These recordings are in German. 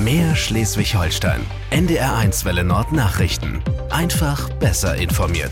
Mehr Schleswig-Holstein. NDR1 Welle Nord Nachrichten. Einfach besser informiert.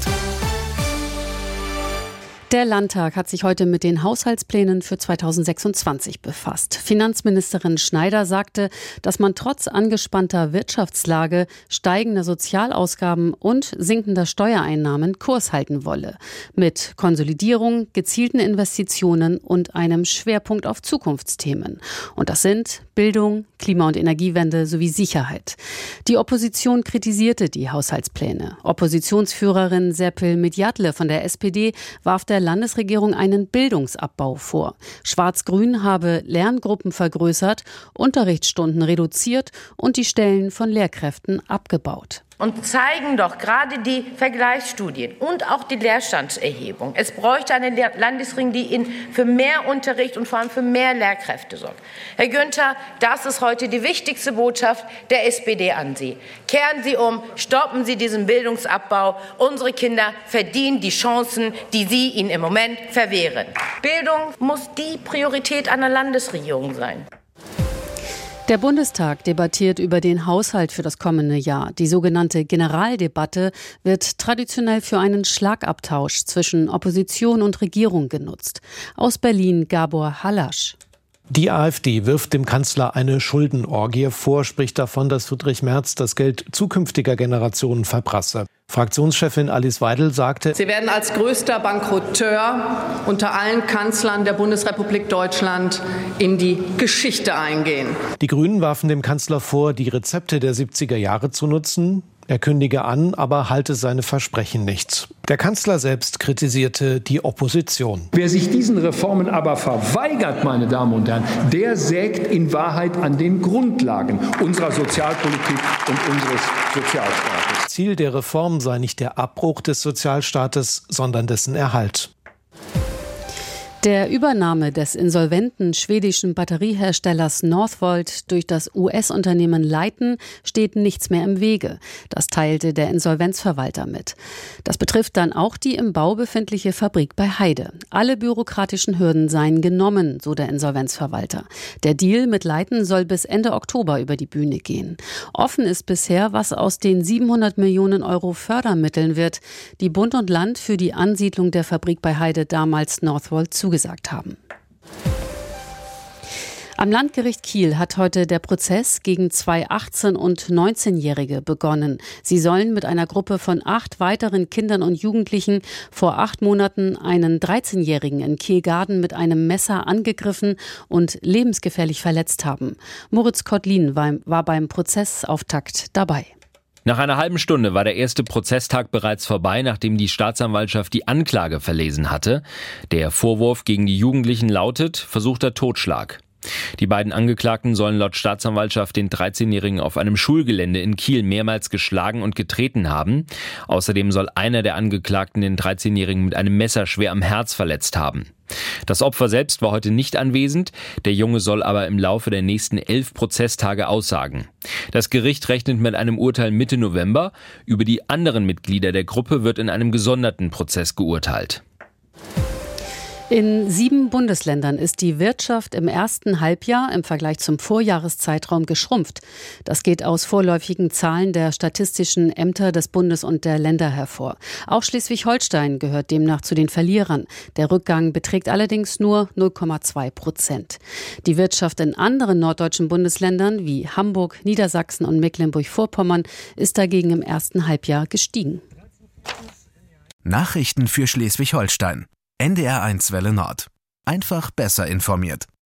Der Landtag hat sich heute mit den Haushaltsplänen für 2026 befasst. Finanzministerin Schneider sagte, dass man trotz angespannter Wirtschaftslage, steigender Sozialausgaben und sinkender Steuereinnahmen Kurs halten wolle. Mit Konsolidierung, gezielten Investitionen und einem Schwerpunkt auf Zukunftsthemen. Und das sind Bildung, Klima- und Energiewende sowie Sicherheit. Die Opposition kritisierte die Haushaltspläne. Oppositionsführerin Serpil Medjatle von der SPD warf der Landesregierung einen Bildungsabbau vor. Schwarz-Grün habe Lerngruppen vergrößert, Unterrichtsstunden reduziert und die Stellen von Lehrkräften abgebaut. Und zeigen doch gerade die Vergleichsstudien und auch die Leerstandserhebung. Es bräuchte eine Landesregierung, die für mehr Unterricht und vor allem für mehr Lehrkräfte sorgt. Herr Günther, das ist heute die wichtigste Botschaft der SPD an Sie. Kehren Sie um, stoppen Sie diesen Bildungsabbau. Unsere Kinder verdienen die Chancen, die Sie ihnen im Moment verwehren. Bildung muss die Priorität einer Landesregierung sein. Der Bundestag debattiert über den Haushalt für das kommende Jahr. Die sogenannte Generaldebatte wird traditionell für einen Schlagabtausch zwischen Opposition und Regierung genutzt. Aus Berlin Gabor Hallasch. Die AfD wirft dem Kanzler eine Schuldenorgie vor, spricht davon, dass Friedrich Merz das Geld zukünftiger Generationen verprasse. Fraktionschefin Alice Weidel sagte: Sie werden als größter Bankrotteur unter allen Kanzlern der Bundesrepublik Deutschland in die Geschichte eingehen. Die Grünen warfen dem Kanzler vor, die Rezepte der 70er Jahre zu nutzen. Er kündige an, aber halte seine Versprechen nicht. Der Kanzler selbst kritisierte die Opposition. Wer sich diesen Reformen aber verweigert, meine Damen und Herren, der sägt in Wahrheit an den Grundlagen unserer Sozialpolitik und unseres Sozialstaates. Ziel der Reform sei nicht der Abbruch des Sozialstaates, sondern dessen Erhalt. Der Übernahme des insolventen schwedischen Batterieherstellers Northvolt durch das US-Unternehmen Leighton steht nichts mehr im Wege. Das teilte der Insolvenzverwalter mit. Das betrifft dann auch die im Bau befindliche Fabrik bei Heide. Alle bürokratischen Hürden seien genommen, so der Insolvenzverwalter. Der Deal mit Leighton soll bis Ende Oktober über die Bühne gehen. Offen ist bisher, was aus den 700 Millionen Euro Fördermitteln wird, die Bund und Land für die Ansiedlung der Fabrik bei Heide damals Northvolt zugesagt haben. Am Landgericht Kiel hat heute der Prozess gegen zwei 18- und 19-Jährige begonnen. Sie sollen mit einer Gruppe von 8 weiteren Kindern und Jugendlichen vor 8 Monaten einen 13-Jährigen in Kehlgaden mit einem Messer angegriffen und lebensgefährlich verletzt haben. Moritz Kottlin war beim Prozessauftakt dabei. Nach einer halben Stunde war der erste Prozesstag bereits vorbei, nachdem die Staatsanwaltschaft die Anklage verlesen hatte. Der Vorwurf gegen die Jugendlichen lautet versuchter Totschlag. Die beiden Angeklagten sollen laut Staatsanwaltschaft den 13-Jährigen auf einem Schulgelände in Kiel mehrmals geschlagen und getreten haben. Außerdem soll einer der Angeklagten den 13-Jährigen mit einem Messer schwer am Herz verletzt haben. Das Opfer selbst war heute nicht anwesend, der Junge soll aber im Laufe der nächsten 11 Prozesstage aussagen. Das Gericht rechnet mit einem Urteil Mitte November. Über die anderen Mitglieder der Gruppe wird in einem gesonderten Prozess geurteilt. In 7 Bundesländern ist die Wirtschaft im ersten Halbjahr im Vergleich zum Vorjahreszeitraum geschrumpft. Das geht aus vorläufigen Zahlen der statistischen Ämter des Bundes und der Länder hervor. Auch Schleswig-Holstein gehört demnach zu den Verlierern. Der Rückgang beträgt allerdings nur 0,2%. Die Wirtschaft in anderen norddeutschen Bundesländern wie Hamburg, Niedersachsen und Mecklenburg-Vorpommern ist dagegen im ersten Halbjahr gestiegen. Nachrichten für Schleswig-Holstein. NDR1 Welle Nord. Einfach besser informiert.